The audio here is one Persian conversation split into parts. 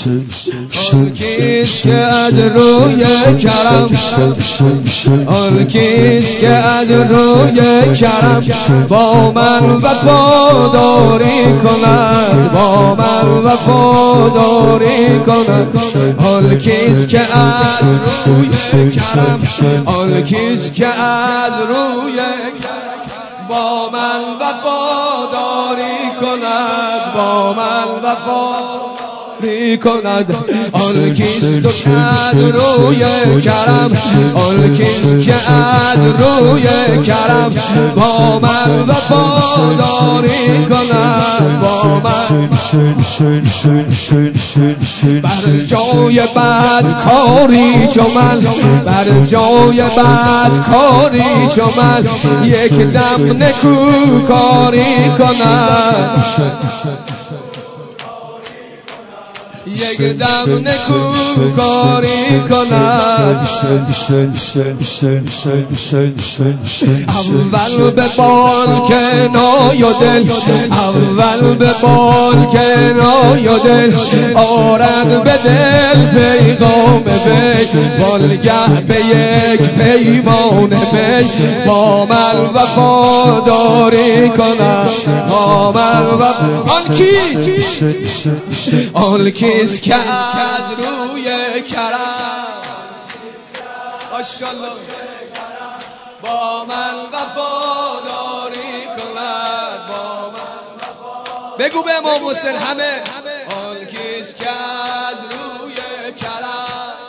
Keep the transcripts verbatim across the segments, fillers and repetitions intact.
آن کیست که از روی کرم آن کیست که از روی کرم با من وفاداری کند با من وفاداری کند آن کیست که از روی کرم آن کیست که از روی کرم با من وفاداری کند با من وفاداری کند آن کیست که از روی کرم آن کیست که از روی کرم با من وفاداری کند با من بر جای بدکاری چو من بر جای بدکاری چو من یک دم نکوکاری کند یک دم نکوکاری کند اول به بال که نای و دل اول به بال که نای و دل آرد به دل پیغام بیش بالگه به یک پیمان بیش با من وفاداری کند با من وفاداری آن کیست آن کیست که از روی کرم ماشاءالله با من وفاداری کند با من بگو به امام حسین همه آن کیست که از روی کرم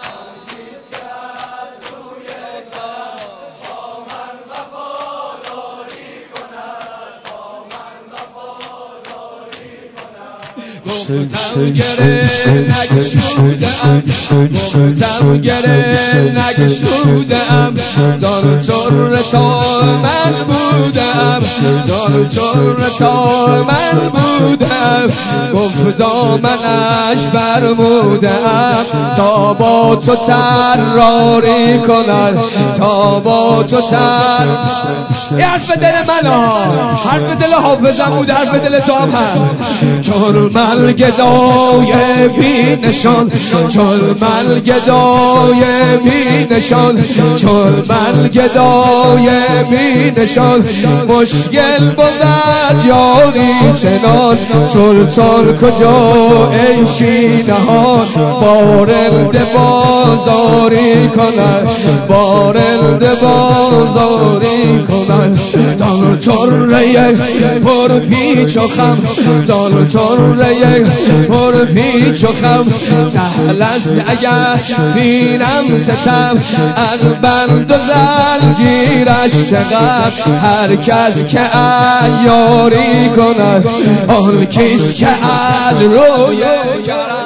گفتم گره نگشودم گفتم گره نگشودم زان چور تا من بودم زان چور تا من بودم گفت دامنش فرمودم تا با تو طراری کند تا با تو تر این حرف دل من ها حرف دل حافظم بود حرف دل تو هم هست چون من گدای بی نشان چون من گدای بی نشان چون من گدای بی نشان مشکل بود یاری چنان سلطان کجا ای شینهان بارنده بازاری کند بارنده بازاری کند دان چره پر پیچ و خم دان چره پر پیچ و خم سهل است اگر بینم ستم از بند و زنجیرش چقدر هر کس که عیاری کند آن کیست که از روی کرم